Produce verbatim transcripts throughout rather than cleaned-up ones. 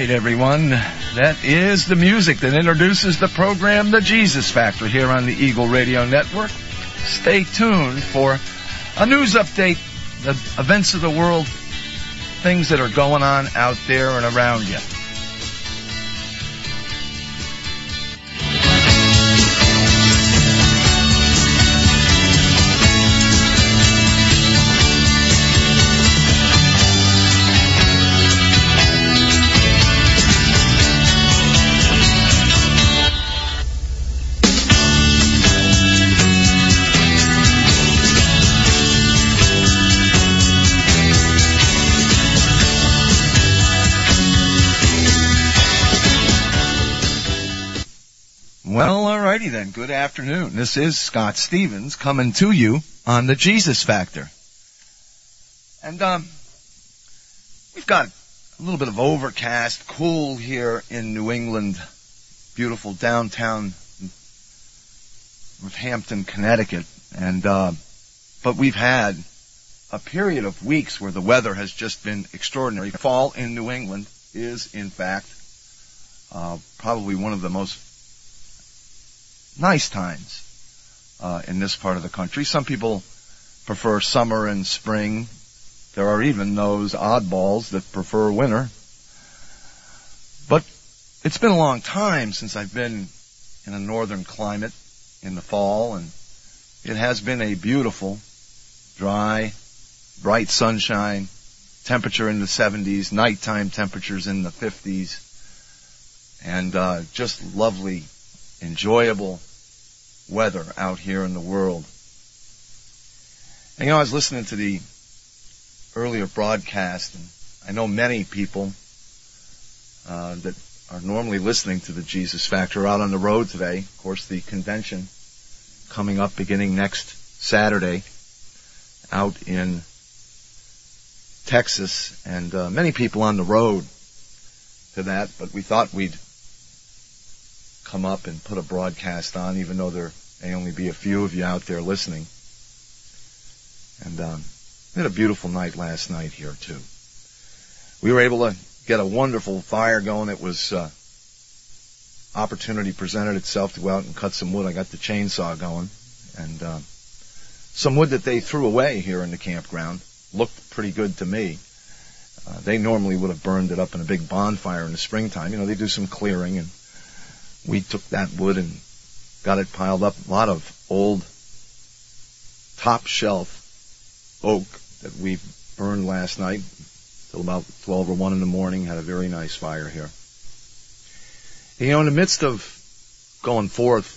right, everyone. That is the music that introduces the program, The Jesus Factor, here on the Eagle Radio Network. Stay tuned for a news update, the events of the world, things that are going on out there and around you. Well, alrighty then. Good afternoon. This is Scott Stevens coming to you on the Jesus Factor. And um, we've got a little bit of overcast, cool here in New England, beautiful downtown Northampton, Connecticut. And uh, but we've had a period of weeks where the weather has just been extraordinary. Fall in New England is, in fact, uh, probably one of the most nice times uh, in this part of the country. Some people prefer summer and spring. There are even those oddballs that prefer winter. But it's been a long time since I've been in a northern climate in the fall, and it has been a beautiful, dry, bright sunshine, temperature in the seventies, nighttime temperatures in the fifties, and uh, just lovely, enjoyable weather out here in the world. And, you know, I was listening to the earlier broadcast, and I know many people uh, that are normally listening to the Jesus Factor out on the road today. Of course, the convention coming up beginning next Saturday out in Texas, and uh, many people on the road to that, but we thought we'd come up and put a broadcast on, even though there may only be a few of you out there listening. And um, we had a beautiful night last night here, too. We were able to get a wonderful fire going. It was, uh, opportunity presented itself to go out and cut some wood. I got the chainsaw going, and uh, some wood that they threw away here in the campground looked pretty good to me. Uh, they normally would have burned it up in a big bonfire in the springtime. You know, they do some clearing, and we took that wood and got it piled up. A lot of old top shelf oak that we burned last night till about twelve or one in the morning. Had a very nice fire here. You know, in the midst of going forth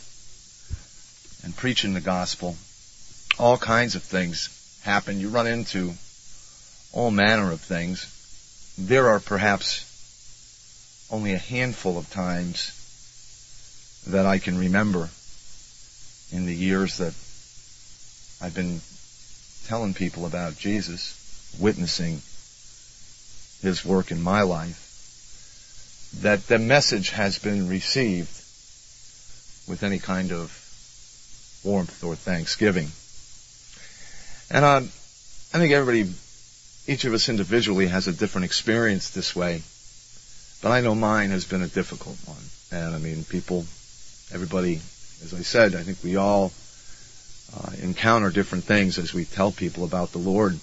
and preaching the gospel, all kinds of things happen. You run into all manner of things. There are perhaps only a handful of times that I can remember in the years that I've been telling people about Jesus, witnessing His work in my life, that the message has been received with any kind of warmth or thanksgiving. And uh, I think everybody, each of us individually has a different experience this way, but I know mine has been a difficult one. And I mean, people, everybody, as I said, I think we all uh, encounter different things as we tell people about the Lord.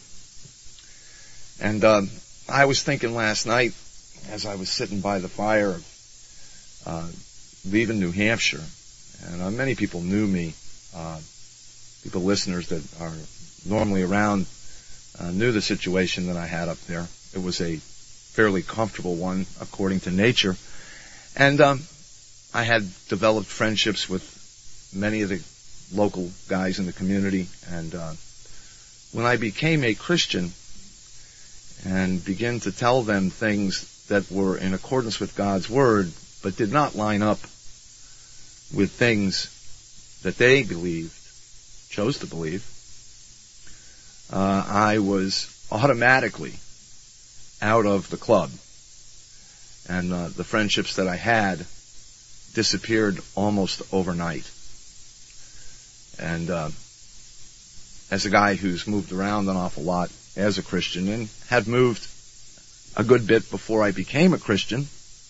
And uh, I was thinking last night, as I was sitting by the fire, uh, leaving New Hampshire, and uh, many people knew me, uh, people, listeners that are normally around, uh, knew the situation that I had up there. It was a fairly comfortable one, according to nature. And um, I had developed friendships with many of the local guys in the community. And uh, when I became a Christian and began to tell them things that were in accordance with God's Word, but did not line up with things that they believed, chose to believe, uh, I was automatically out of the club. And uh, the friendships that I had disappeared almost overnight. And uh, as a guy who's moved around an awful lot as a Christian and had moved a good bit before I became a Christian,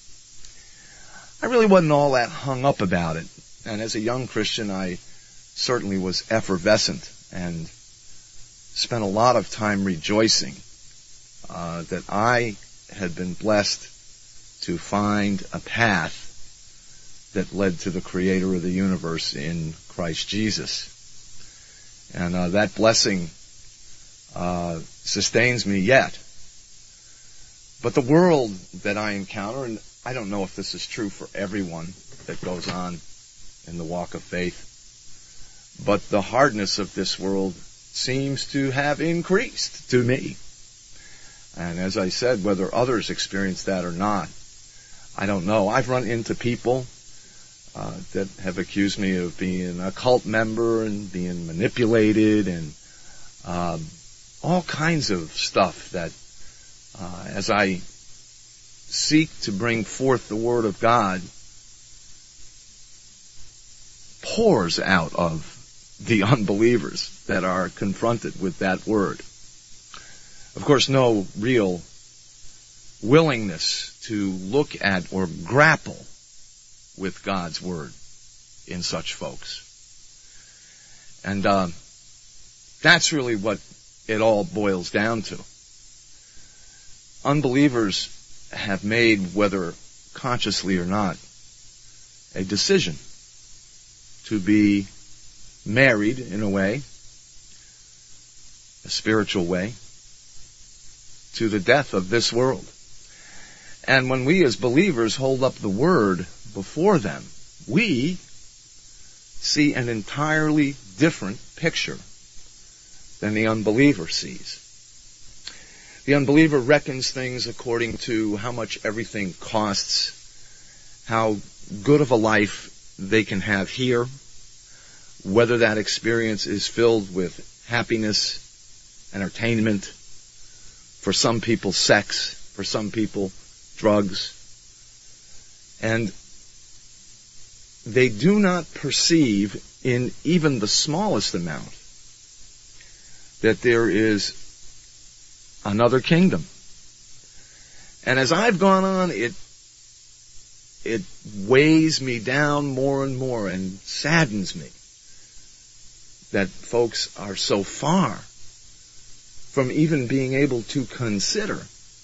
I really wasn't all that hung up about it. And as a young Christian, I certainly was effervescent and spent a lot of time rejoicing uh, that I had been blessed to find a path that led to the Creator of the universe in Christ Jesus. And uh, that blessing uh, sustains me yet. But the world that I encounter, and I don't know if this is true for everyone that goes on in the walk of faith, but the hardness of this world seems to have increased to me. And as I said, whether others experience that or not, I don't know. I've run into people uh, that have accused me of being a cult member and being manipulated and um, all kinds of stuff that uh, as I seek to bring forth the Word of God pours out of the unbelievers that are confronted with that Word. Of course, no real willingness to look at or grapple with God's Word in such folks. And uh, that's really what it all boils down to. Unbelievers have made, whether consciously or not, a decision to be married in a way, a spiritual way, to the death of this world. And when we as believers hold up the Word before them, we see an entirely different picture than the unbeliever sees. The unbeliever reckons things according to how much everything costs, how good of a life they can have here, whether that experience is filled with happiness, entertainment, for some people sex, for some people drugs, and they do not perceive in even the smallest amount that there is another kingdom. And as I've gone on, it it weighs me down more and more and saddens me that folks are so far from even being able to consider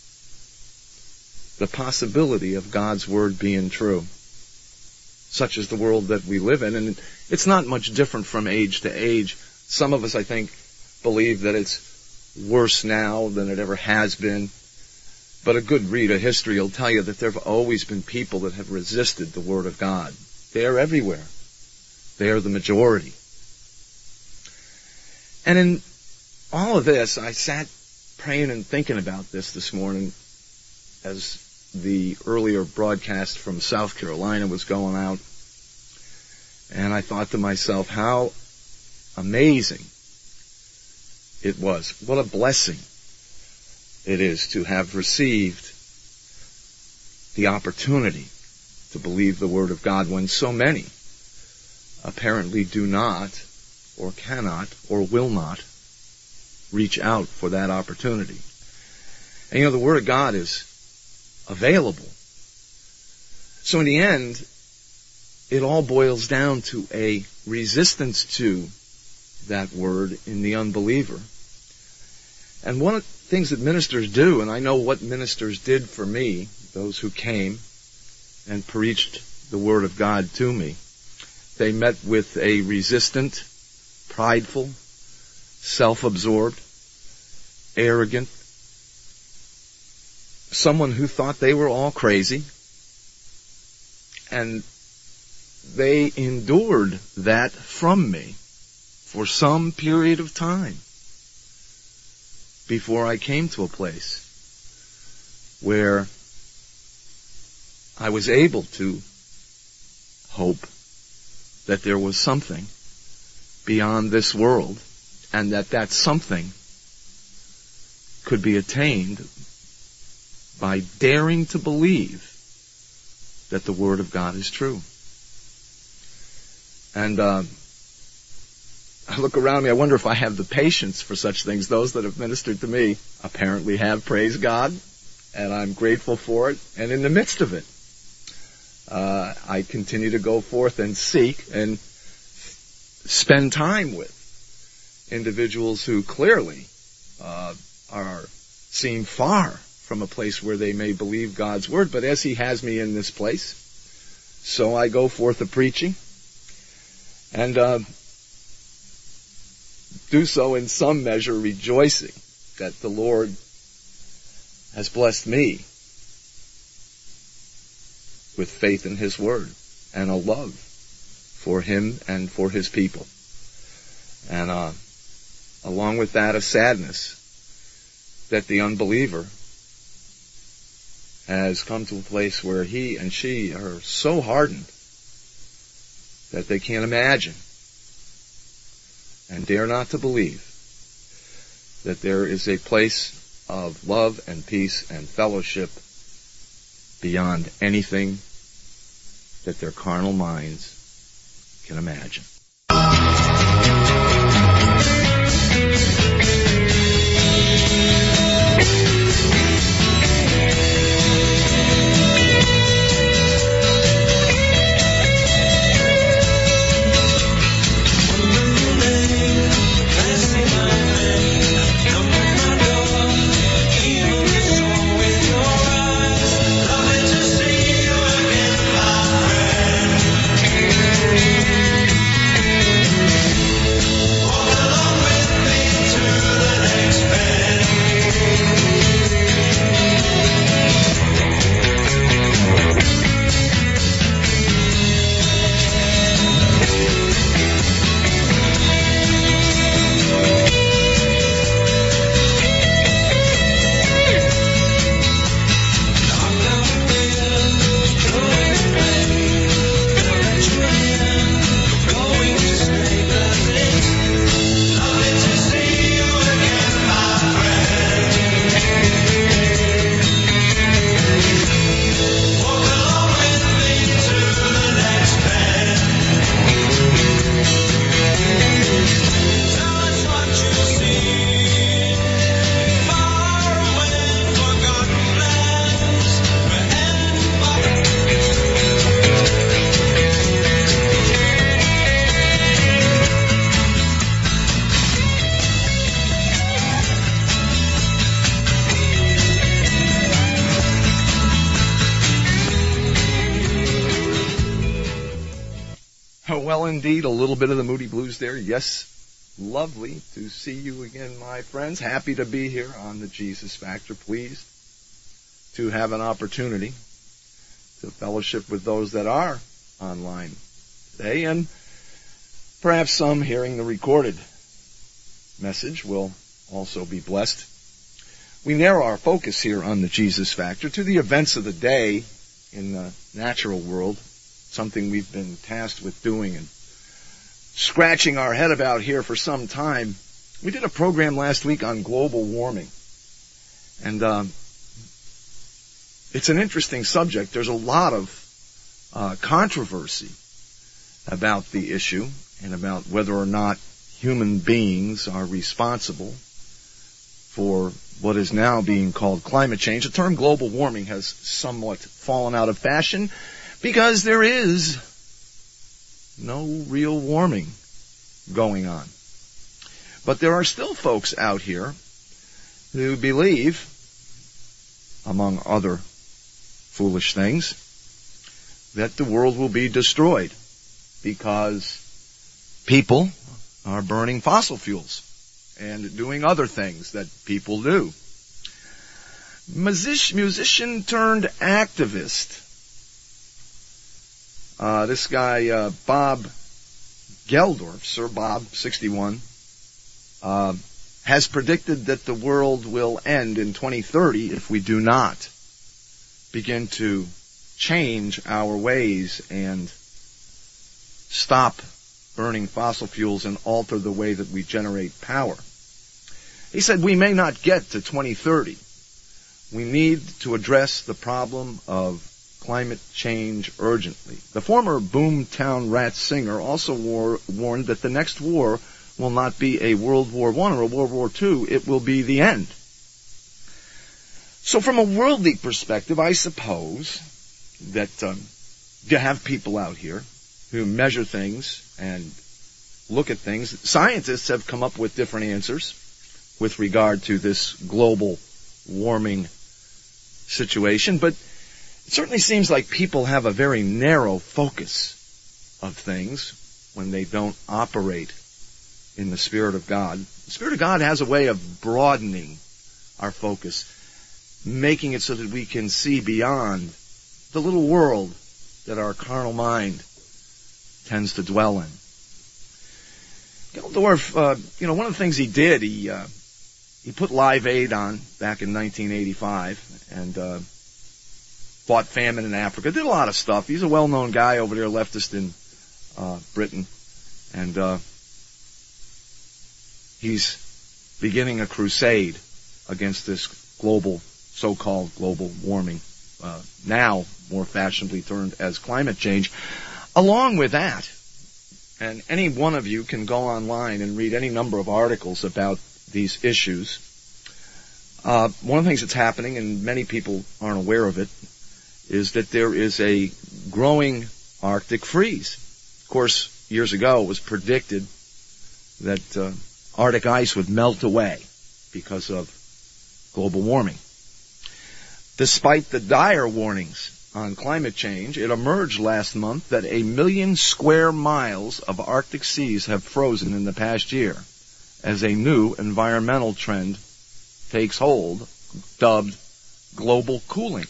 the possibility of God's Word being true. Such is the world that we live in, and it's not much different from age to age. Some of us, I think, believe that it's worse now than it ever has been. But a good read of history will tell you that there have always been people that have resisted the Word of God. They are everywhere. They are the majority. And in all of this, I sat praying and thinking about this this morning as the earlier broadcast from South Carolina was going out. And I thought to myself, how amazing it was. What a blessing it is to have received the opportunity to believe the Word of God when so many apparently do not or cannot or will not reach out for that opportunity. And you know, the Word of God is available. So in the end, it all boils down to a resistance to that Word in the unbeliever. And one of the things that ministers do, and I know what ministers did for me, those who came and preached the Word of God to me, they met with a resistant, prideful, self-absorbed, arrogant, someone who thought they were all crazy, and they endured that from me for some period of time before I came to a place where I was able to hope that there was something beyond this world, and that that something could be attained by daring to believe that the Word of God is true. And uh, I look around me, I wonder if I have the patience for such things. Those that have ministered to me apparently have, praise God, and I'm grateful for it. And in the midst of it, uh, I continue to go forth and seek and spend time with individuals who clearly uh, are seem far from a place where they may believe God's word. But as he has me in this place, so I go forth a preaching, and uh, do so in some measure rejoicing that the Lord has blessed me with faith in his word and a love for him and for his people. And uh, along with that, a sadness that the unbeliever has come to a place where he and she are so hardened that they can't imagine and dare not to believe that there is a place of love and peace and fellowship beyond anything that their carnal minds can imagine. Well, indeed, a little bit of the Moody Blues there. Yes, lovely to see you again, my friends. Happy to be here on the Jesus Factor. Pleased to have an opportunity to fellowship with those that are online today, and perhaps some hearing the recorded message will also be blessed. We narrow our focus here on the Jesus Factor to the events of the day in the natural world, something we've been tasked with doing and scratching our head about here for some time. We did a program last week on global warming, and um, it's an interesting subject. There's a lot of uh, controversy about the issue and about whether or not human beings are responsible for what is now being called climate change. The term global warming has somewhat fallen out of fashion because there is no real warming going on. But there are still folks out here who believe, among other foolish things, that the world will be destroyed because people are burning fossil fuels and doing other things that people do. Music, musician turned activist. Uh, this guy, uh, Bob Geldorf, Sir Bob, sixty-one, uh, has predicted that the world will end in twenty thirty if we do not begin to change our ways and stop burning fossil fuels and alter the way that we generate power. He said we may not get to twenty thirty. We need to address the problem of climate change urgently. The former Boomtown Rats singer also war, warned that the next war will not be a World War One or a World War Two. It will be the end. So from a worldly perspective, I suppose that um, you have people out here who measure things and look at things. Scientists have come up with different answers with regard to this global warming situation, but it certainly seems like people have a very narrow focus of things when they don't operate in the Spirit of God. The Spirit of God has a way of broadening our focus, making it so that we can see beyond the little world that our carnal mind tends to dwell in. Geldof, uh, you know, one of the things he did, he uh, he put Live Aid on back in nineteen eighty-five and uh, fought famine in Africa. Did a lot of stuff. He's a well-known guy over there, leftist in uh, Britain, and uh, he's beginning a crusade against this global, so-called global warming, uh, now more fashionably termed as climate change. Along with that, and any one of you can go online and read any number of articles about these issues. Uh, one of the things that's happening, and many people aren't aware of it, is that there is a growing Arctic freeze. Of course, years ago it was predicted that uh, Arctic ice would melt away because of global warming. Despite the dire warnings on climate change, it emerged last month that a million square miles of Arctic seas have frozen in the past year as a new environmental trend takes hold, dubbed global cooling.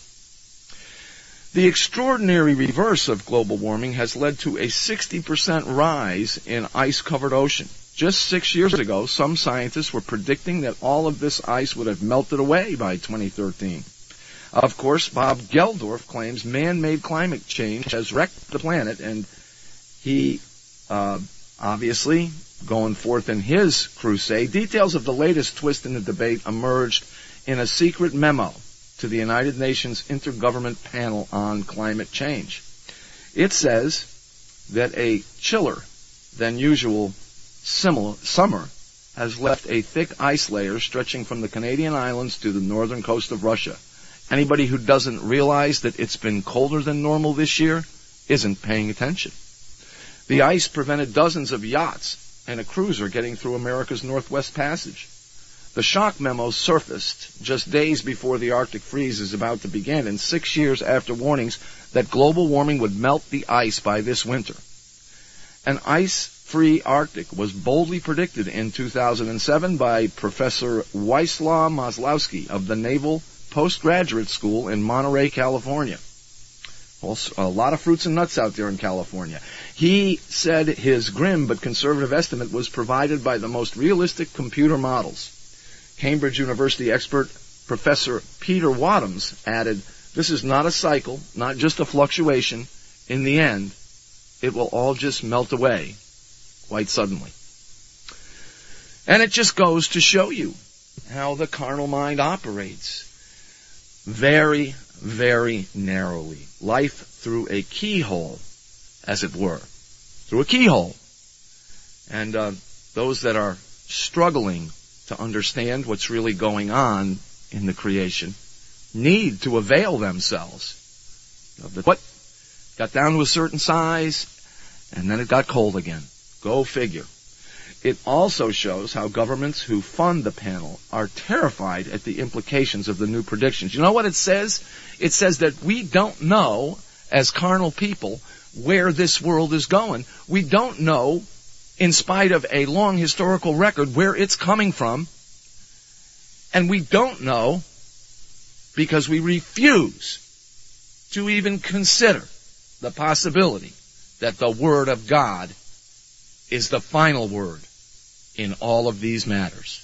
The extraordinary reverse of global warming has led to a sixty percent rise in ice-covered ocean. Just six years ago, some scientists were predicting that all of this ice would have melted away by twenty thirteen. Of course, Bob Geldof claims man-made climate change has wrecked the planet, and he, uh, obviously, going forth in his crusade. Details of the latest twist in the debate emerged in a secret memo to the United Nations Intergovernment Panel on Climate Change. It says that a chiller than usual summer has left a thick ice layer stretching from the Canadian islands to the northern coast of Russia. Anybody who doesn't realize that it's been colder than normal this year isn't paying attention. The ice prevented dozens of yachts and a cruiser getting through America's Northwest Passage. The shock memo surfaced just days before the Arctic freeze is about to begin, and six years after warnings that global warming would melt the ice by this winter. An ice-free Arctic was boldly predicted in two thousand seven by Professor Władysław Maslowski of the Naval Postgraduate School in Monterey, California. Also, a lot of fruits and nuts out there in California. He said his grim but conservative estimate was provided by the most realistic computer models. Cambridge University expert Professor Peter Wadhams added, "This is not a cycle, not just a fluctuation. In the end, it will all just melt away quite suddenly." And it just goes to show you how the carnal mind operates. Very, very narrowly. Life through a keyhole, as it were. Through a keyhole. And uh, those that are struggling to understand what's really going on in the creation need to avail themselves of the what got down to a certain size, and then it got cold again. Go figure. It also shows how governments who fund the panel are terrified at the implications of the new predictions. You know what it says? It says that we don't know, as carnal people, where this world is going. We don't know, in spite of a long historical record, where it's coming from. And we don't know because we refuse to even consider the possibility that the Word of God is the final word in all of these matters.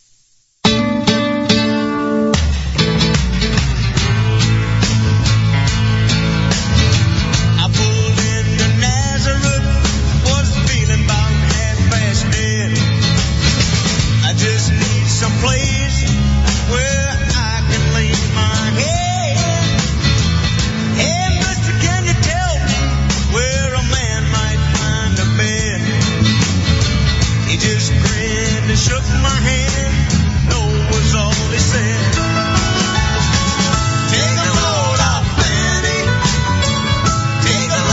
I pulled into Nazareth, was feeling about half past dead. I just need some place where I can lay my head. Hey, mister, can you tell me where a man might find a bed? He just grinned and shook my hand. No was all he said. Take a load off, Fanny. Take a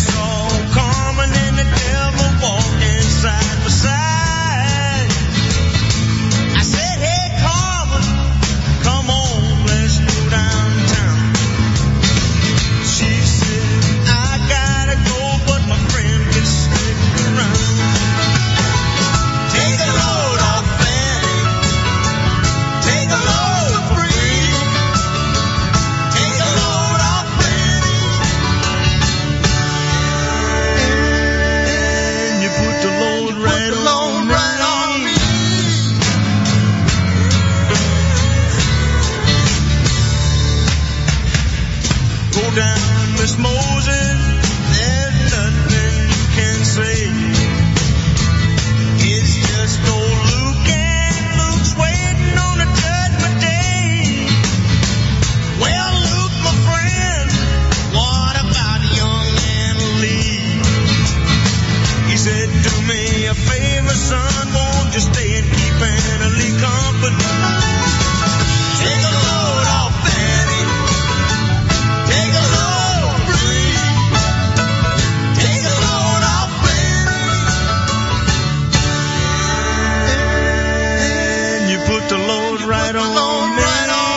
saw Carmen and the devil walking side by side. I said, hey Carmen, come on, let's go downtown. She said, I gotta go, but my friend can stick around. Take a load off Fanny, take a load free, take a load off Fanny, and you put the load right on right on me. Go down, Miss Moses, there's nothing you can say. It's just old Luke, and Luke's waiting on a judgment day. Well, Luke, my friend, what about young Anna Lee? He said, do me a favor, son, won't you stay and keep Anna Lee company? Take a load off Fanny, take a load free, take a load off Fanny, and you put the load right on me.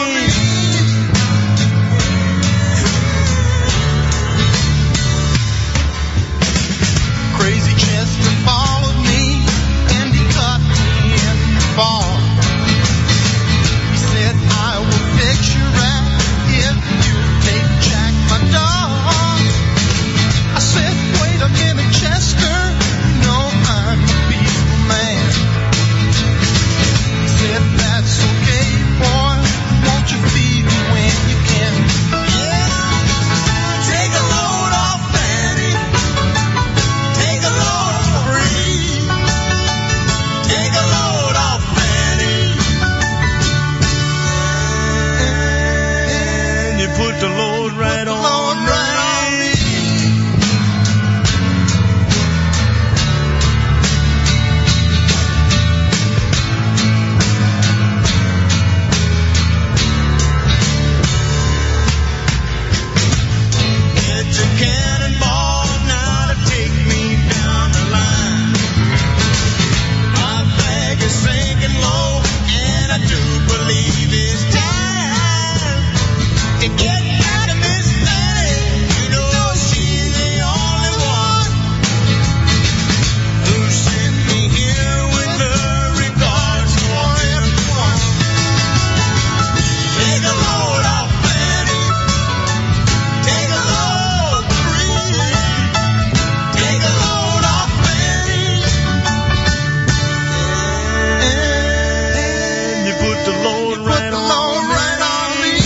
Crazy Chester followed me and he cut me in the fall. He said, I will fix your rap if you take Jack my dog. I said, wait a minute, Chester, you know I'm a people man. He said, that's okay, boy, won't you feed me when you can? Yeah, take a load off Fanny, take a load free, take a load off Fanny, and you put the load right on right on me. It's a cannonball now to take me down the line. My flag is sinking low, and I do believe it's time to get out of Miss Fanny. You know she's the only one who sent me here with her regards for everyone. Take a load off Fanny, take a load free, take a load off Fanny, and you put the load right on right on me.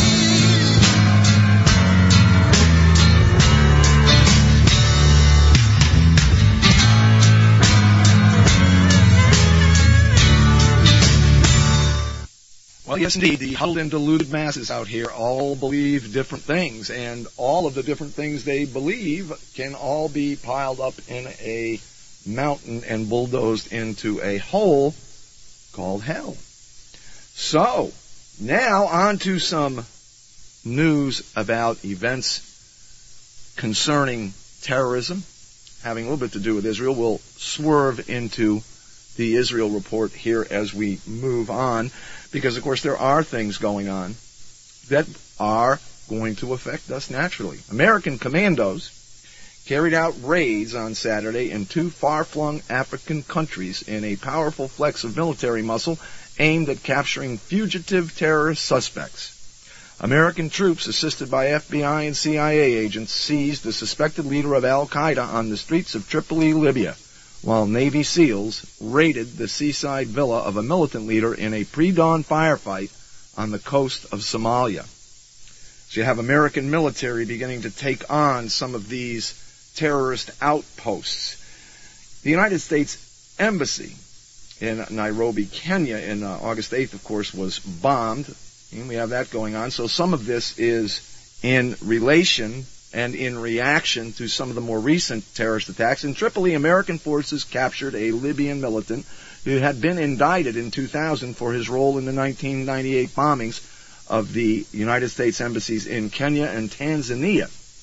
Well, yes, indeed, the huddled and deluded masses out here all believe different things, and all of the different things they believe can all be piled up in a mountain and bulldozed into a hole called hell. So, now on to some news about events concerning terrorism, having a little bit to do with Israel. We'll swerve into the Israel report here as we move on, because, of course, there are things going on that are going to affect us naturally. American commandos carried out raids on Saturday in two far-flung African countries in a powerful flex of military muscle aimed at capturing fugitive terrorist suspects. American troops, assisted by F B I and C I A agents, seized the suspected leader of Al-Qaeda on the streets of Tripoli, Libya, while Navy SEALs raided the seaside villa of a militant leader in a pre-dawn firefight on the coast of Somalia. So you have American military beginning to take on some of these terrorist outposts. The United States Embassy in Nairobi, Kenya, in uh, August eighth, of course, was bombed, and we have that going on. So some of this is in relation and in reaction to some of the more recent terrorist attacks. In Tripoli, American forces captured a Libyan militant who had been indicted in two thousand for his role in the nineteen ninety-eight bombings of the United States embassies in Kenya and Tanzania.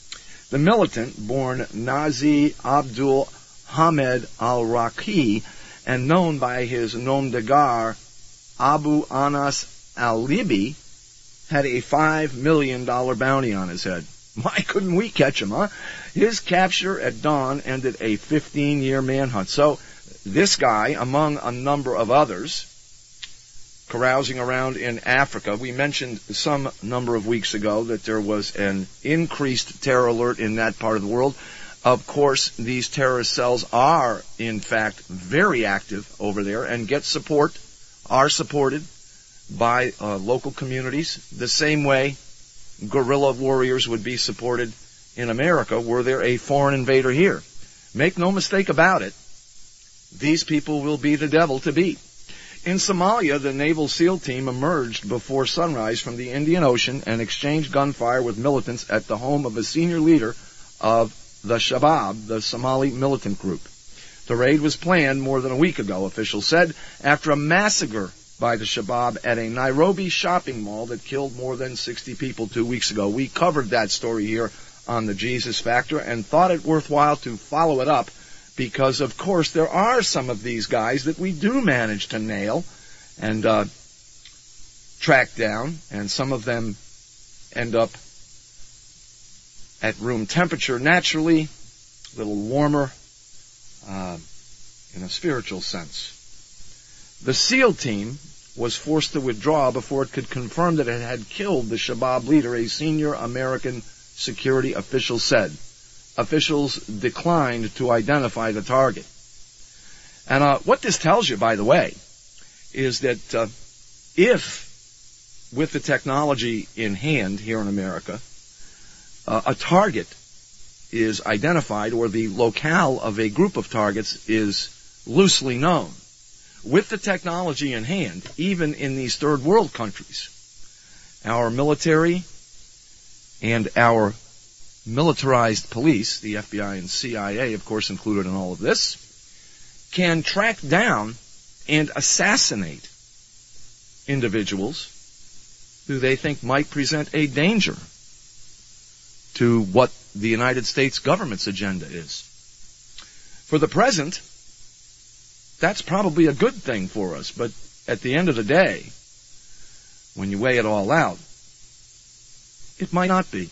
The militant, born Nazi Abdul Hamed al-Raqi and known by his nom de guerre Abu Anas al-Libi, had a five million dollars bounty on his head. Why couldn't we catch him, huh? His capture at dawn ended a fifteen-year manhunt. So this guy, among a number of others, carousing around in Africa. We mentioned some number of weeks ago that there was an increased terror alert in that part of the world. Of course, these terrorist cells are, in fact, very active over there and get support, are supported by uh, local communities, the same way guerrilla warriors would be supported in America were there a foreign invader here. Make no mistake about it, these people will be the devil to beat. In Somalia, the Naval SEAL team emerged before sunrise from the Indian Ocean and exchanged gunfire with militants at the home of a senior leader of the Shabab, the Somali militant group. The raid was planned more than a week ago, officials said, after a massacre by the Shabab at a Nairobi shopping mall that killed more than sixty people two weeks ago. We covered that story here on the Jesus Factor and thought it worthwhile to follow it up because, of course, there are some of these guys that we do manage to nail and uh, track down, and some of them end up at room temperature naturally, a little warmer uh, in a spiritual sense. The SEAL team was forced to withdraw before it could confirm that it had killed the Shabab leader, a senior American security official said. Officials declined to identify the target. And uh, what this tells you, by the way, is that uh, if, with the technology in hand here in America, uh, a target is identified or the locale of a group of targets is loosely known, with the technology in hand, even in these third world countries, our military and our militarized police, the F B I and C I A, of course, included in all of this, can track down and assassinate individuals who they think might present a danger to what the United States government's agenda is. For the present, that's probably a good thing for us, but at the end of the day, when you weigh it all out, it might not be.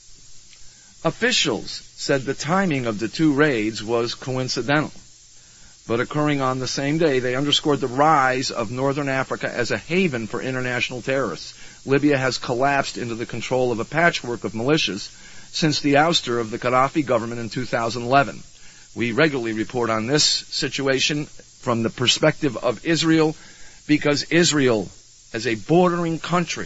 Officials said the timing of the two raids was coincidental, but occurring on the same day, they underscored the rise of northern Africa as a haven for international terrorists. Libya has collapsed into the control of a patchwork of militias since the ouster of the Gaddafi government in two thousand eleven. We regularly report on this situation from the perspective of Israel, because Israel, as a bordering country,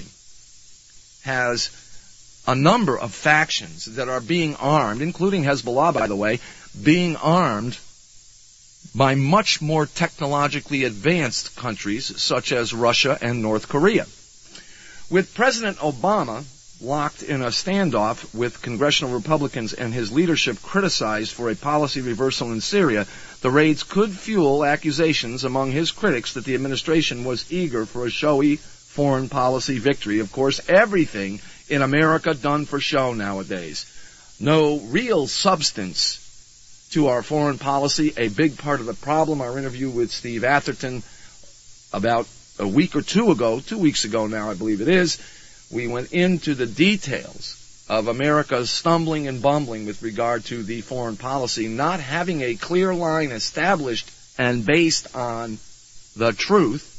has a number of factions that are being armed, including Hezbollah, by the way, being armed by much more technologically advanced countries such as Russia and North Korea. With President Obama locked in a standoff with congressional Republicans and his leadership criticized for a policy reversal in Syria, the raids could fuel accusations among his critics that the administration was eager for a showy foreign policy victory. Of course, everything in America done for show nowadays. No real substance to our foreign policy. A big part of the problem, our interview with Steve Atherton about a week or two ago, two weeks ago now I believe it is, we went into the details of America's stumbling and bumbling with regard to the foreign policy, not having a clear line established and based on the truth,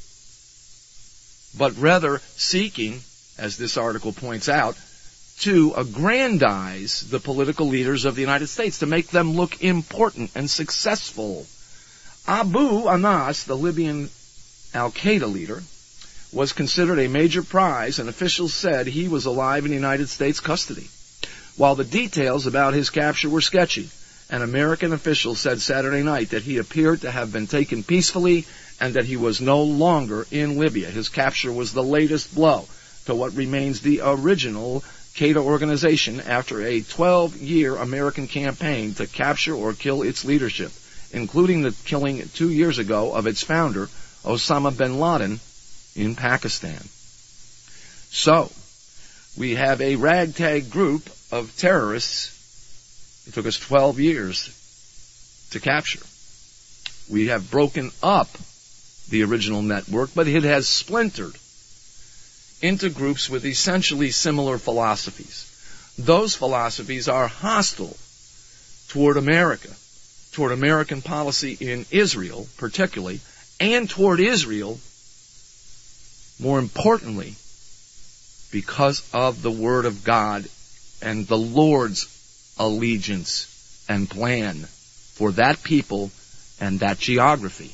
but rather seeking, as this article points out, to aggrandize the political leaders of the United States, to make them look important and successful. Abu Anas, the Libyan Al-Qaeda leader, was considered a major prize, and officials said he was alive in United States custody. While the details about his capture were sketchy, an American official said Saturday night that he appeared to have been taken peacefully and that he was no longer in Libya. His capture was the latest blow to what remains the original Qaeda organization after a twelve-year American campaign to capture or kill its leadership, including the killing two years ago of its founder, Osama bin Laden, in Pakistan. So, we have a ragtag group of terrorists It took us twelve years to capture. We have broken up the original network, but it has splintered into groups with essentially similar philosophies. Those philosophies are hostile toward America, toward American policy in Israel particularly, and toward Israel, more importantly, because of the Word of God and the Lord's allegiance and plan for that people and that geography.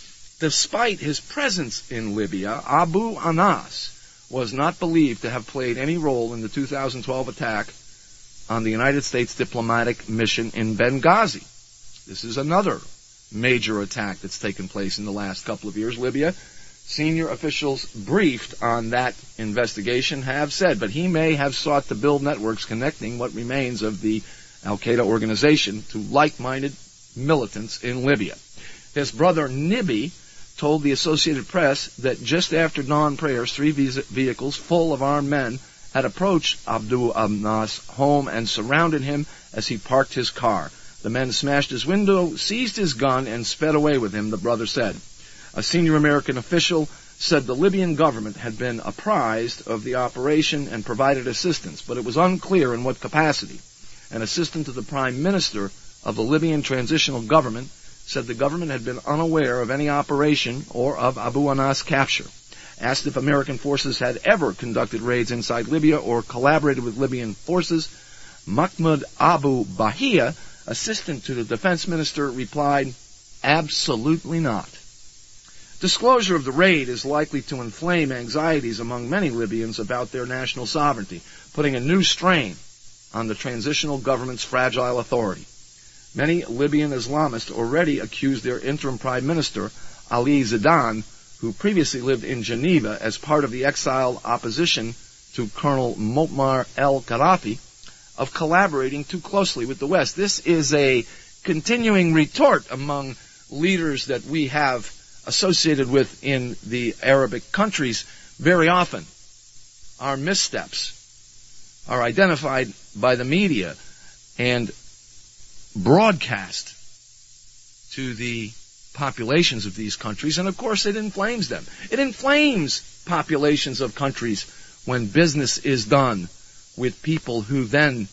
Despite his presence in Libya, Abu Anas was not believed to have played any role in the two thousand twelve attack on the United States diplomatic mission in Benghazi. This is another major attack that's taken place in the last couple of years. Libya, senior officials briefed on that investigation have said, but he may have sought to build networks connecting what remains of the Al-Qaeda organization to like-minded militants in Libya. His brother Nibi told the Associated Press that just after dawn prayers, three vehicles full of armed men had approached Abu Anas' home and surrounded him as he parked his car. The men smashed his window, seized his gun, and sped away with him, the brother said. A senior American official said the Libyan government had been apprised of the operation and provided assistance, but it was unclear in what capacity. An assistant to the prime minister of the Libyan transitional government said the government had been unaware of any operation or of Abu Anas' capture. Asked if American forces had ever conducted raids inside Libya or collaborated with Libyan forces, Mahmoud Abu Bahia, assistant to the defense minister, replied, absolutely not. Disclosure of the raid is likely to inflame anxieties among many Libyans about their national sovereignty, putting a new strain on the transitional government's fragile authority. Many Libyan Islamists already accuse their interim prime minister, Ali Zidane, who previously lived in Geneva as part of the exiled opposition to Colonel Muammar el-Gaddafi, of collaborating too closely with the West. This is a continuing retort among leaders that we have associated with in the Arabic countries. Very often, our missteps are identified by the media and broadcast to the populations of these countries, and of course it inflames them. It inflames populations of countries when business is done with people who then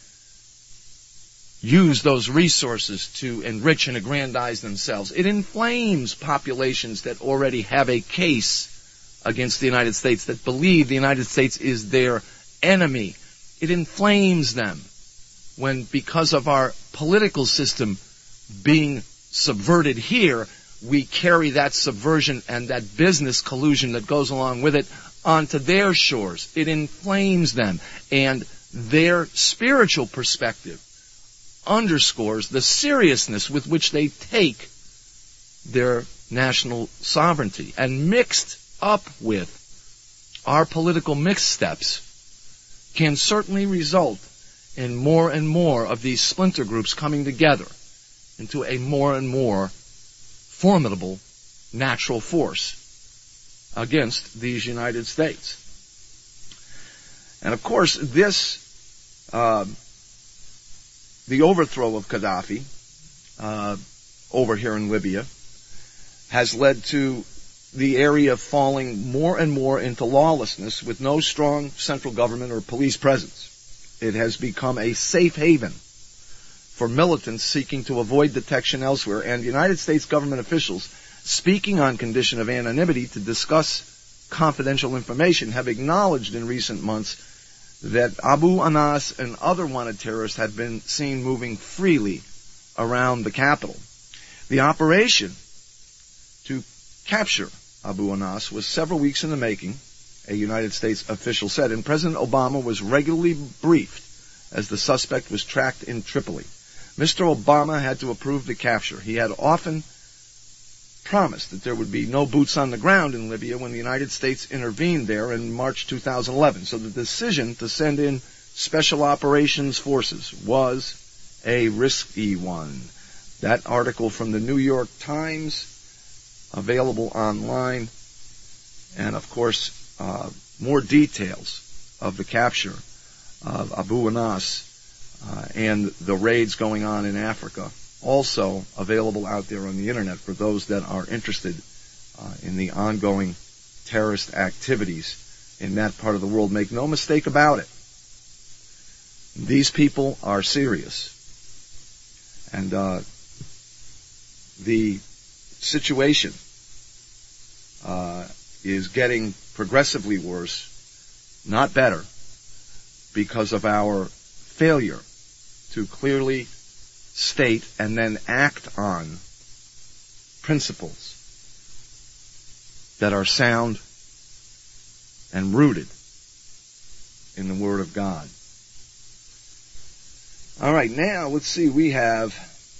use those resources to enrich and aggrandize themselves. It inflames populations that already have a case against the United States, that believe the United States is their enemy. It inflames them when, because of our political system being subverted here, we carry that subversion and that business collusion that goes along with it onto their shores. It inflames them, and their spiritual perspective underscores the seriousness with which they take their national sovereignty. And mixed up with our political missteps can certainly result in more and more of these splinter groups coming together into a more and more formidable natural force against these United States. And of course, this, uh, the overthrow of Gaddafi uh, over here in Libya has led to the area falling more and more into lawlessness with no strong central government or police presence. It has become a safe haven for militants seeking to avoid detection elsewhere, and United States government officials speaking on condition of anonymity to discuss confidential information have acknowledged in recent months that Abu Anas and other wanted terrorists had been seen moving freely around the capital. The operation to capture Abu Anas was several weeks in the making, a United States official said, and President Obama was regularly briefed as the suspect was tracked in Tripoli. Mister Obama had to approve the capture. He had often promised that there would be no boots on the ground in Libya when the United States intervened there in March two thousand eleven. So the decision to send in special operations forces was a risky one. That article from the New York Times, available online, and of course, uh, more details of the capture of Abu Anas uh, and the raids going on in Africa, also available out there on the internet for those that are interested uh, in the ongoing terrorist activities in that part of the world. Make no mistake about it. These people are serious. And uh, the situation uh, is getting progressively worse, not better, because of our failure to clearly state and then act on principles that are sound and rooted in the Word of God. All right, now let's see. We have,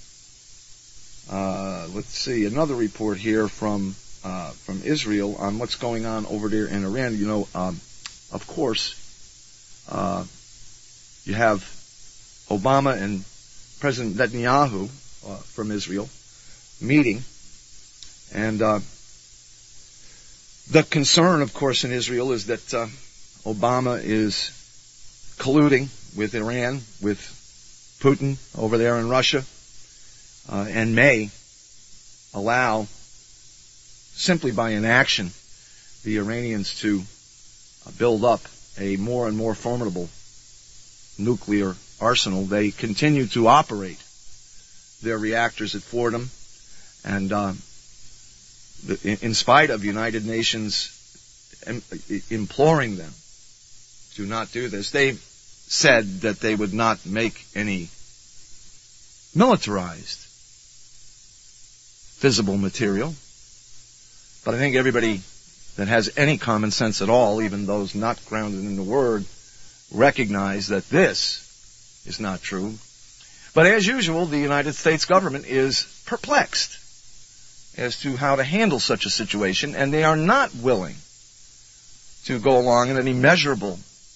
uh, let's see, another report here from uh, from Israel on what's going on over there in Iran. You know, um, of course, uh, you have Obama and President Netanyahu uh, from Israel meeting, and uh, the concern, of course, in Israel is that uh, Obama is colluding with Iran, with Putin over there in Russia, uh, and may allow, simply by inaction, the Iranians to uh, build up a more and more formidable nuclear arsenal. They continue to operate their reactors at Fordham, and uh, the, in, in spite of United Nations im- imploring them to not do this, they've said that they would not make any militarized fissile material. But I think everybody that has any common sense at all, even those not grounded in the Word, recognize that this is not true. But as usual, the United States government is perplexed as to how to handle such a situation, and they are not willing to go along in any measurable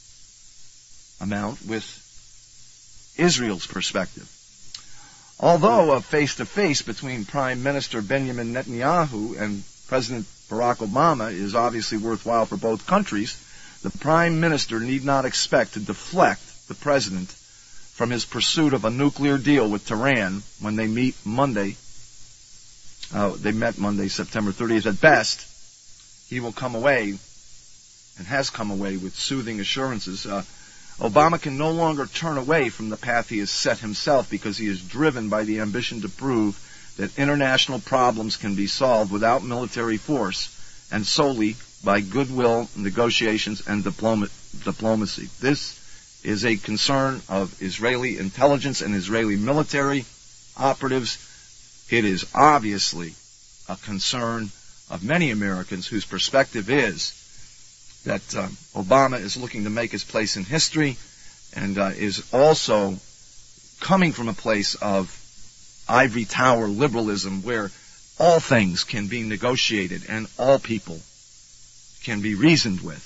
amount with Israel's perspective. Although a face-to-face between Prime Minister Benjamin Netanyahu and President Barack Obama is obviously worthwhile for both countries, the Prime Minister need not expect to deflect the President from his pursuit of a nuclear deal with Tehran when they meet Monday. Uh, they met Monday, September thirtieth. At best, he will come away, and has come away, with soothing assurances. Uh, Obama can no longer turn away from the path he has set himself because he is driven by the ambition to prove that international problems can be solved without military force and solely by goodwill, negotiations, and diploma- diplomacy. This is a concern of Israeli intelligence and Israeli military operatives. It is obviously a concern of many Americans whose perspective is that uh, Obama is looking to make his place in history and uh, is also coming from a place of ivory tower liberalism where all things can be negotiated and all people can be reasoned with.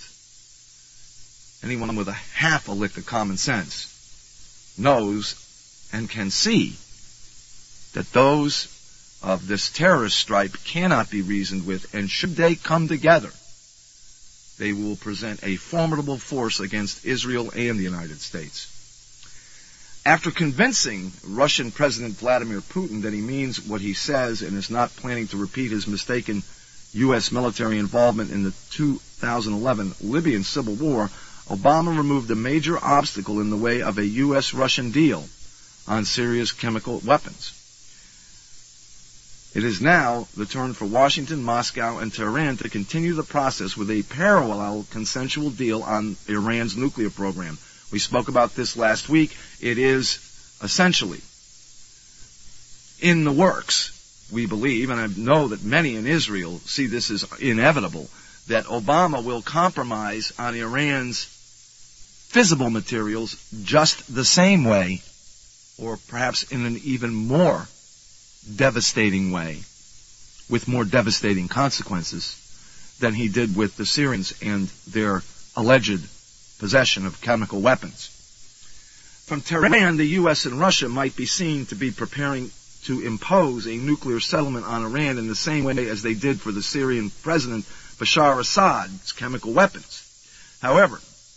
Anyone with a half a lick of common sense knows and can see that those of this terrorist stripe cannot be reasoned with, and should they come together, they will present a formidable force against Israel and the United States. After convincing Russian President Vladimir Putin that he means what he says and is not planning to repeat his mistaken U S military involvement in the two thousand eleven Libyan civil war, Obama removed a major obstacle in the way of a U S Russian deal on Syria's chemical weapons. It is now the turn for Washington, Moscow, and Tehran to continue the process with a parallel consensual deal on Iran's nuclear program. We spoke about this last week. It is essentially in the works, we believe, and I know that many in Israel see this as inevitable, that Obama will compromise on Iran's fissile materials just the same way, or perhaps in an even more devastating way, with more devastating consequences than he did with the Syrians and their alleged possession of chemical weapons. From Tehran, the U S and Russia might be seen to be preparing to impose a nuclear settlement on Iran in the same way as they did for the Syrian President Bashar Assad's chemical weapons. However,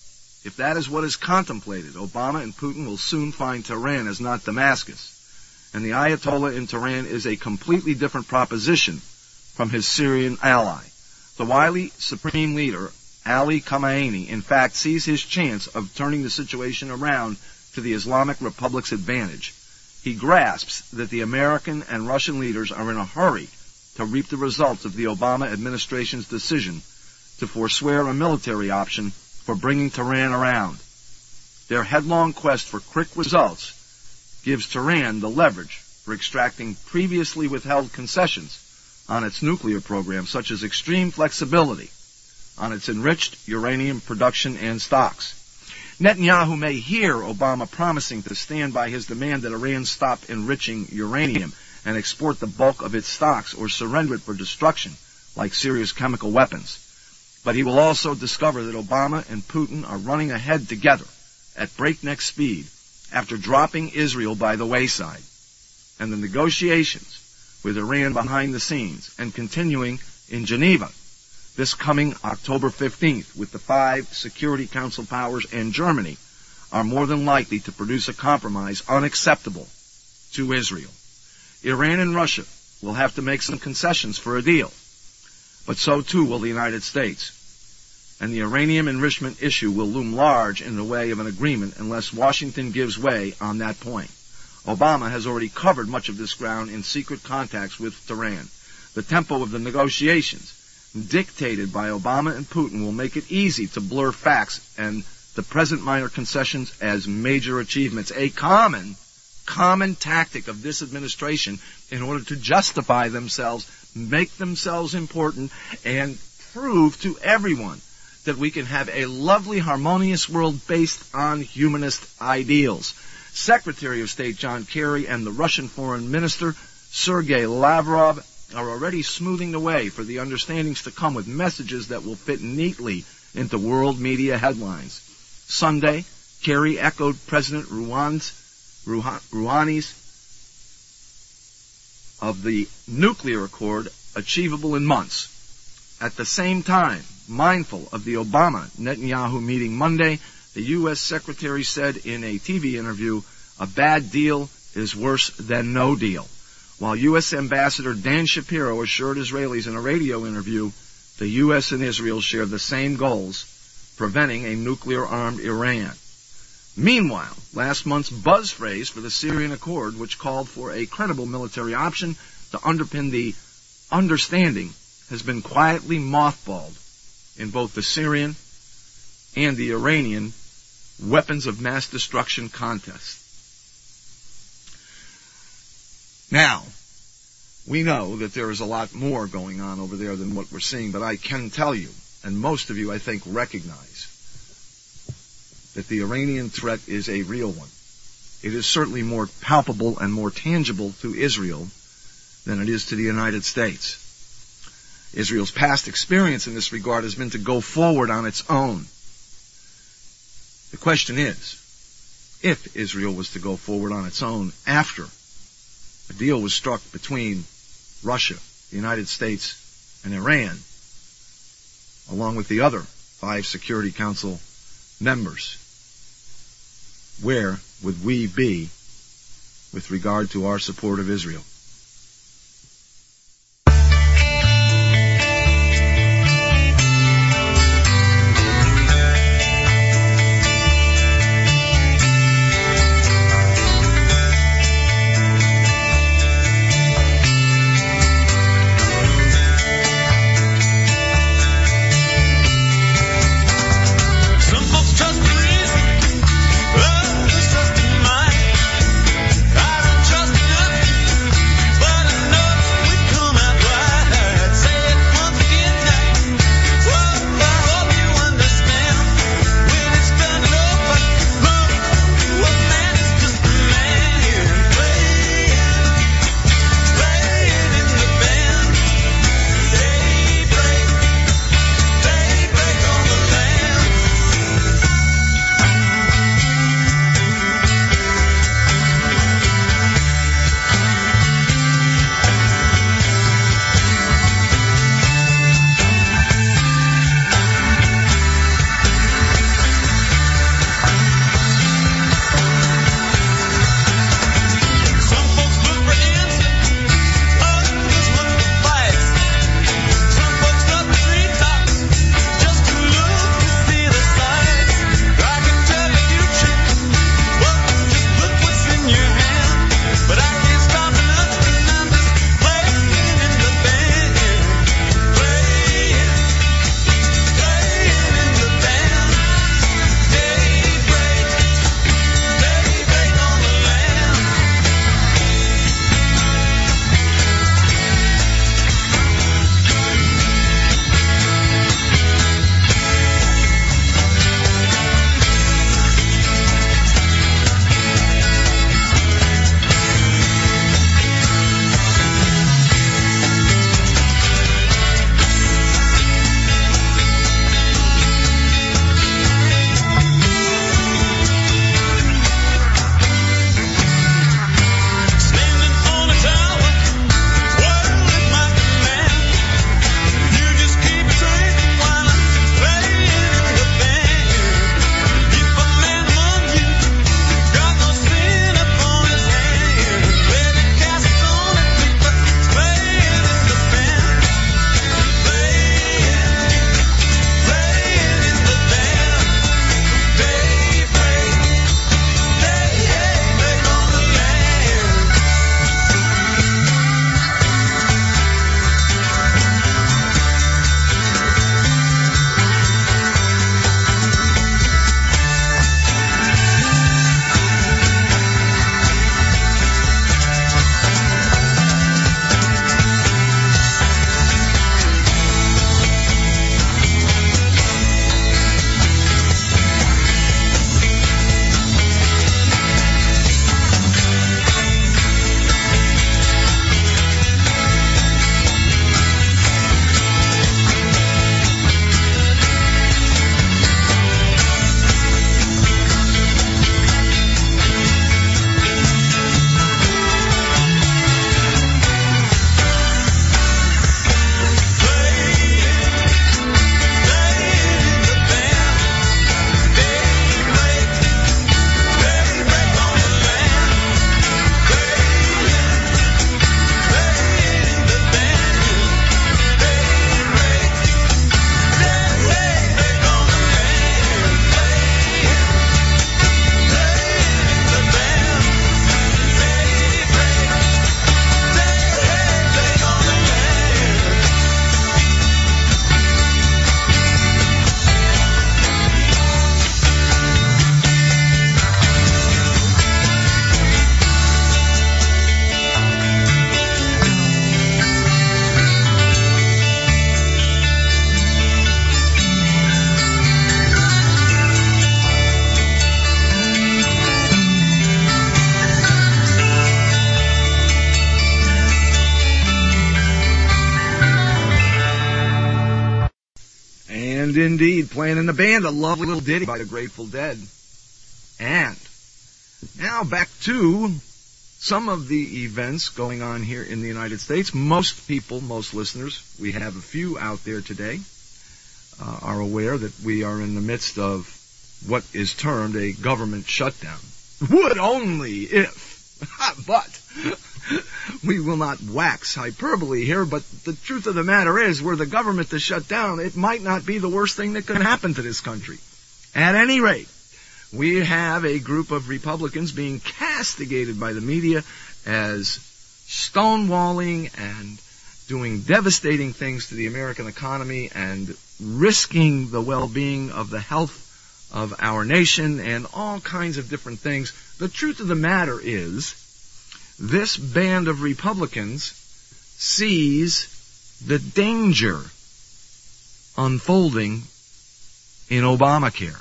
If that is what is contemplated, Obama and Putin will soon find Tehran as not Damascus. And the Ayatollah in Tehran is a completely different proposition from his Syrian ally. The wily supreme leader, Ali Khamenei, in fact, sees his chance of turning the situation around to the Islamic Republic's advantage. He grasps that the American and Russian leaders are in a hurry to reap the results of the Obama administration's decision to forswear a military option for bringing Tehran around. Their headlong quest for quick results gives Tehran the leverage for extracting previously withheld concessions on its nuclear program, such as extreme flexibility on its enriched uranium production and stocks. Netanyahu may hear Obama promising to stand by his demand that Iran stop enriching uranium and export the bulk of its stocks or surrender it for destruction, like Syria's chemical weapons. But he will also discover that Obama and Putin are running ahead together at breakneck speed after dropping Israel by the wayside, and the negotiations with Iran behind the scenes and continuing in Geneva this coming October fifteenth with the five Security Council powers and Germany are more than likely to produce a compromise unacceptable to Israel. Iran and Russia will have to make some concessions for a deal, but so too will the United States. And the uranium enrichment issue will loom large in the way of an agreement unless Washington gives way on that point. Obama has already covered much of this ground in secret contacts with Tehran. The tempo of the negotiations, dictated by Obama and Putin, will make it easy to blur facts and the present minor concessions as major achievements, a common, common tactic of this administration in order to justify themselves, make themselves important, and prove to everyone that we can have a lovely, harmonious world based on humanist ideals. Secretary of State John Kerry and the Russian Foreign Minister Sergei Lavrov are already smoothing the way for the understandings to come with messages that will fit neatly into world media headlines. Sunday, Kerry echoed President Rouhani's, Rouhani's of the nuclear accord achievable in months. At the same time, mindful of the Obama-Netanyahu meeting Monday, the U S Secretary said in a T V interview, a bad deal is worse than no deal. While U S Ambassador Dan Shapiro assured Israelis in a radio interview, the U S and Israel share the same goals, preventing a nuclear-armed Iran. Meanwhile, last month's buzz phrase for the Syrian Accord, which called for a credible military option to underpin the understanding, has been quietly mothballed in both the Syrian and the Iranian weapons of mass destruction contests. Now, we know that there is a lot more going on over there than what we're seeing, but I can tell you, and most of you I think recognize, that the Iranian threat is a real one. It is certainly more palpable and more tangible to Israel than it is to the United States. Israel's past experience in this regard has been to go forward on its own. The question is, if Israel was to go forward on its own after a deal was struck between Russia, the United States, and Iran, along with the other five Security Council members, where would we be with regard to our support of Israel? Trust Reed playing in the band, a lovely little ditty by the Grateful Dead. And now back to some of the events going on here in the United States. Most people, most listeners, we have a few out there today, uh, are aware that we are in the midst of what is termed a government shutdown. Would only if, but we will not wax hyperbole here, but the truth of the matter is, were the government to shut down, it might not be the worst thing that could happen to this country. At any rate, we have a group of Republicans being castigated by the media as stonewalling and doing devastating things to the American economy and risking the well-being of the health of our nation and all kinds of different things. The truth of the matter is, this band of Republicans sees the danger unfolding in Obamacare.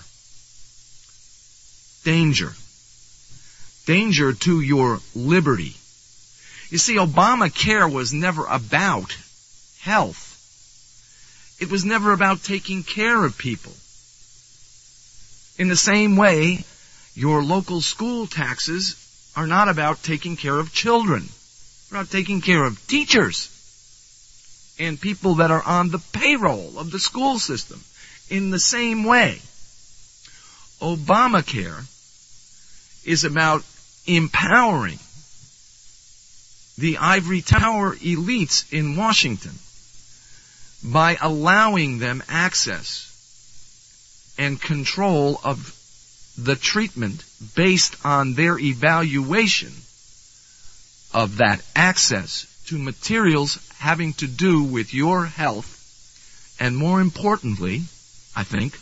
Danger. Danger to your liberty. You see, Obamacare was never about health. It was never about taking care of people. In the same way, your local school taxes are not about taking care of children. They're about taking care of teachers and people that are on the payroll of the school system. In the same way, Obamacare is about empowering the ivory tower elites in Washington by allowing them access and control of the treatment based on their evaluation of that access to materials having to do with your health, and more importantly, I think,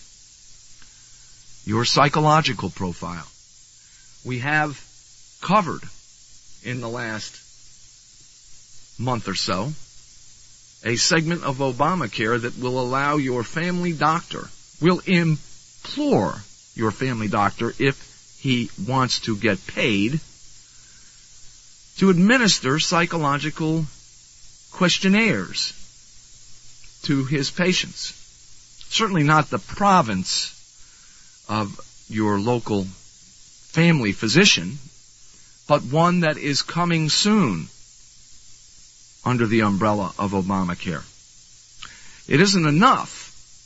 your psychological profile. We have covered in the last month or so a segment of Obamacare that will allow your family doctor, will implore your family doctor, if he wants to get paid, to administer psychological questionnaires to his patients. Certainly not the province of your local family physician, but one that is coming soon under the umbrella of Obamacare. It isn't enough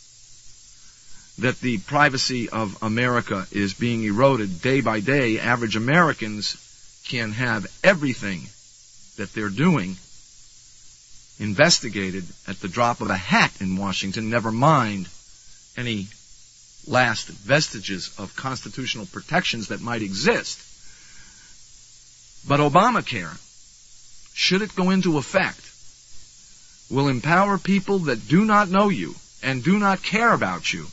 that the privacy of America is being eroded day by day. Average Americans can have everything that they're doing investigated at the drop of a hat in Washington, never mind any last vestiges of constitutional protections that might exist. But Obamacare, should it go into effect, will empower people that do not know you and do not care about you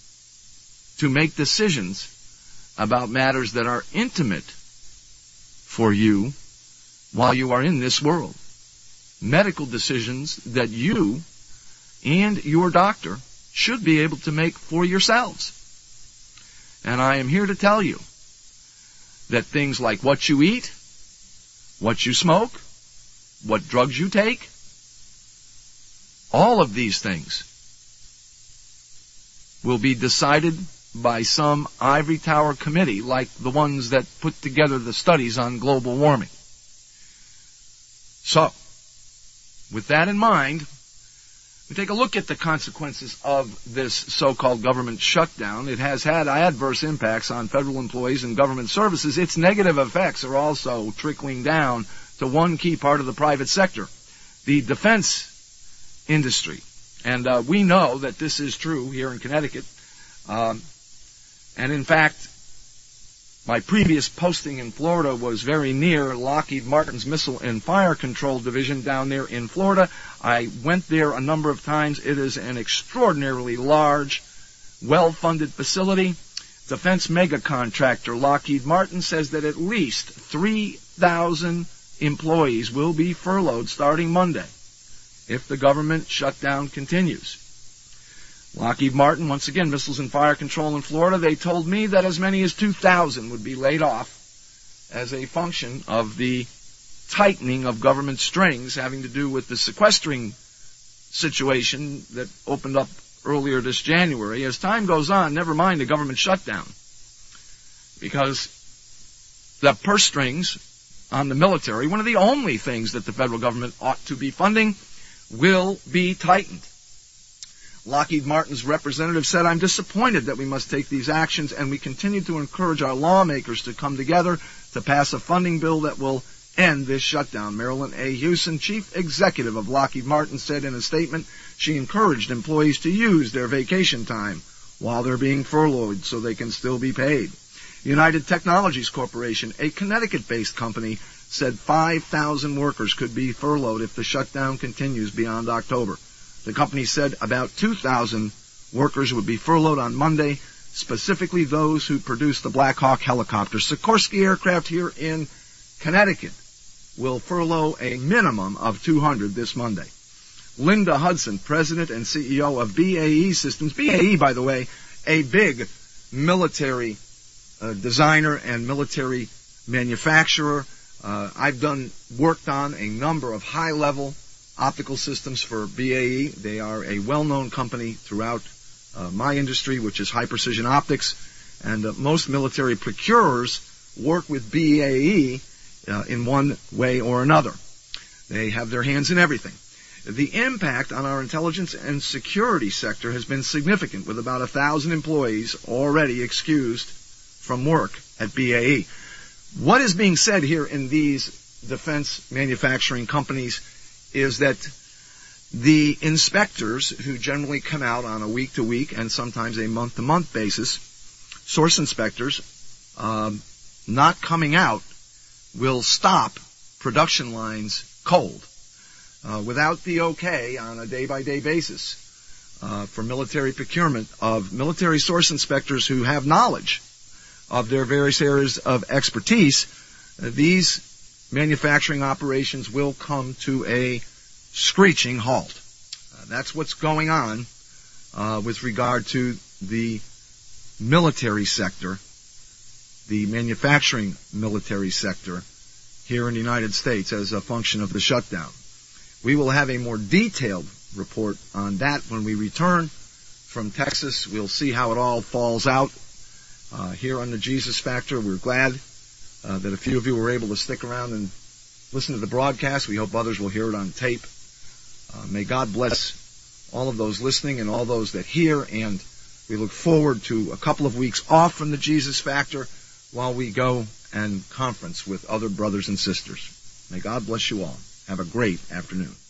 to make decisions about matters that are intimate for you while you are in this world. Medical decisions that you and your doctor should be able to make for yourselves. And I am here to tell you that things like what you eat, what you smoke, what drugs you take, all of these things will be decided by some ivory tower committee like the ones that put together the studies on global warming. So, with that in mind, we take a look at the consequences of this so-called government shutdown. It has had adverse impacts on federal employees and government services. Its negative effects are also trickling down to one key part of the private sector, the defense industry. And uh, we know that this is true here in Connecticut. Um, and in fact, my previous posting in Florida was very near Lockheed Martin's Missile and Fire Control Division down there in Florida. I went there a number of times. It is an extraordinarily large, well-funded facility. Defense mega contractor Lockheed Martin says that at least three thousand employees will be furloughed starting Monday if the government shutdown continues. Lockheed Martin, once again, Missiles and Fire Control in Florida, they told me that as many as two thousand would be laid off as a function of the tightening of government strings having to do with the sequestering situation that opened up earlier this January. As time goes on, never mind the government shutdown, because the purse strings on the military, one of the only things that the federal government ought to be funding, will be tightened. Lockheed Martin's representative said, "I'm disappointed that we must take these actions, and we continue to encourage our lawmakers to come together to pass a funding bill that will end this shutdown." Marilyn A. Hewson, chief executive of Lockheed Martin, said in a statement she encouraged employees to use their vacation time while they're being furloughed so they can still be paid. United Technologies Corporation, a Connecticut-based company, said five thousand workers could be furloughed if the shutdown continues beyond October. The company said about two thousand workers would be furloughed on Monday, specifically those who produce the Black Hawk helicopter. Sikorsky Aircraft here in Connecticut will furlough a minimum of two hundred this Monday. Linda Hudson, president and C E O of B A E Systems. B A E, by the way, a big military uh, designer and military manufacturer. Uh, I've done, worked on a number of high-level optical systems for B A E. They are a well-known company throughout uh, my industry, which is high precision optics, and uh, most military procurers work with B A E uh, in one way or another. They have their hands in everything. The impact on our intelligence and security sector has been significant, with about a thousand employees already excused from work at B A E. What is being said here in these defense manufacturing companies is that the inspectors, who generally come out on a week-to-week and sometimes a month-to-month basis, source inspectors, um, not coming out will stop production lines cold uh, without the okay on a day-by-day basis uh, for military procurement of military source inspectors who have knowledge of their various areas of expertise. Uh, these manufacturing operations will come to a screeching halt. Uh, that's what's going on uh, with regard to the military sector, the manufacturing military sector here in the United States as a function of the shutdown. We will have a more detailed report on that when we return from Texas. We'll see how it all falls out uh, here on the Jesus Factor. We're glad uh, that a few of you were able to stick around and listen to the broadcast. We hope others will hear it on tape. Uh, may God bless all of those listening and all those that hear, and we look forward to a couple of weeks off from the Jesus Factor while we go and conference with other brothers and sisters. May God bless you all. Have a great afternoon.